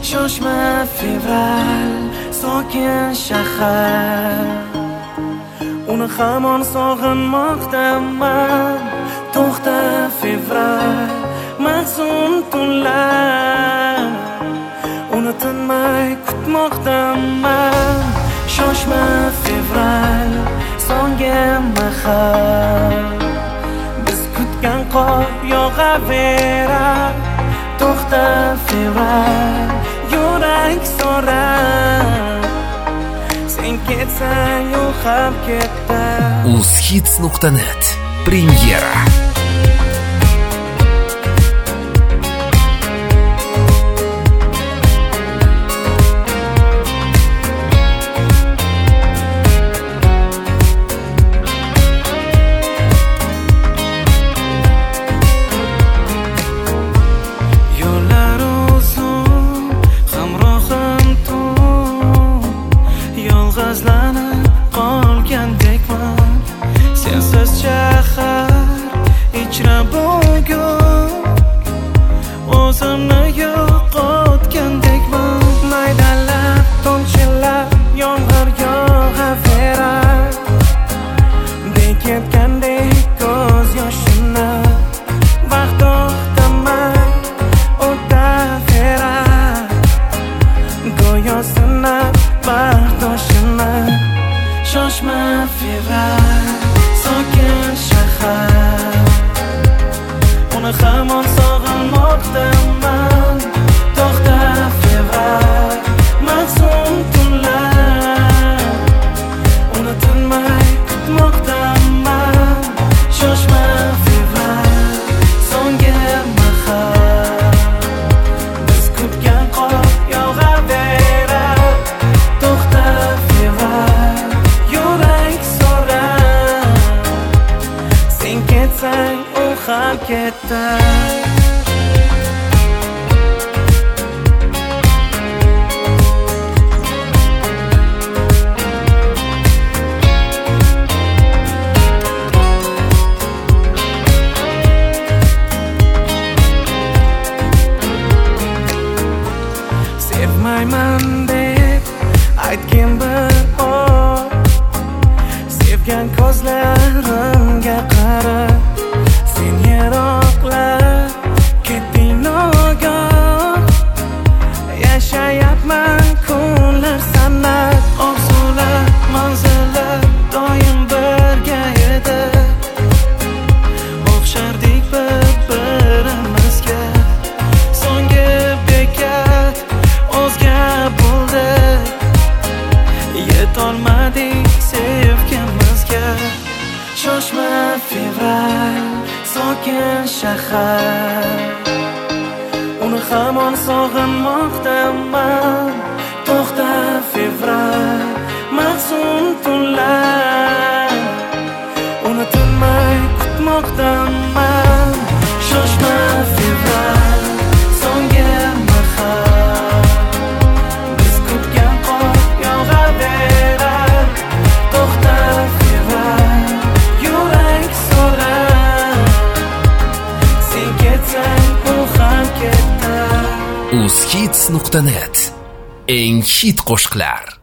shoshma fevral sokin shahar, uni hamon sog'inmoqdaman. To'xta fevral mahzun tunlar, uni tinmay kutmoqdaman. Shoshma fevral so'nggi mahal, biz kutgan qor yog'averar. To'xta fevral yurak so'rar, sen ketsang u ham ketar. Uzhits.net premyera. Yolg'izlanib qolgandekman, sensiz shahar ichra bugun, o'zimni yo'qotgandekman. Maydalab tomchilar yomg'ir yog'averar, beketgandek ko'z yoshimni vaqt to'xtamay o'taverar. Go'yo sinab bardoshimni. Shoshma fevral sokin shahar, uni hamon sog'inmoqdaman. To'xta fevral mahzun tunlar, uni tinmay kutmoqdaman. Shoshma fevral so'nggi mahal, biz kutgan qor yog'averar. To'xta fevral yurak so'rar, sen ketsang u ham ketar. Sevmayman deb aytgin bir or, sevgan ko'zlarimga qara. Sen yiroqlar ketding nogoh, yashayapman kunlar sanab. Orzular manzillar doim birga edi, o'xshardik bir-birimizga. So'nggi bekat o'zga bo'ldi, yetolmadik sevgimizga. Shoshma fevral sokin shahar, uni hamon sog'inmoqdaman. To'xta fevral mahzun tunlar, uni tinmay kutmoqdaman. Shoshma fevral so'nggi mahal, biz kutgan qor yog'averar. To'xta fevral yurak so'rar, sen ketsang u ham ketar. Uzhits.net eng hit qo'shiqlar.